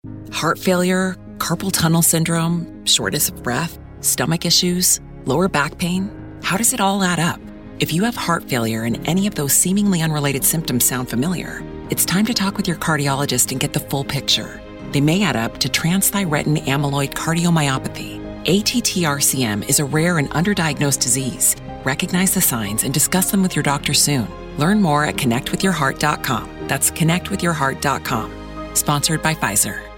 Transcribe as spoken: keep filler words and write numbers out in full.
Heart failure, carpal tunnel syndrome, shortness of breath, stomach issues, lower back pain. How does it all add up? If you have heart failure and any of those seemingly unrelated symptoms sound familiar, it's time to talk with your cardiologist and get the full picture. They may add up to transthyretin amyloid cardiomyopathy. A T T R C M is a rare and underdiagnosed disease. Recognize the signs and discuss them with your doctor soon. Learn more at connect with your heart dot com. That's connect with your heart dot com. Sponsored by Pfizer.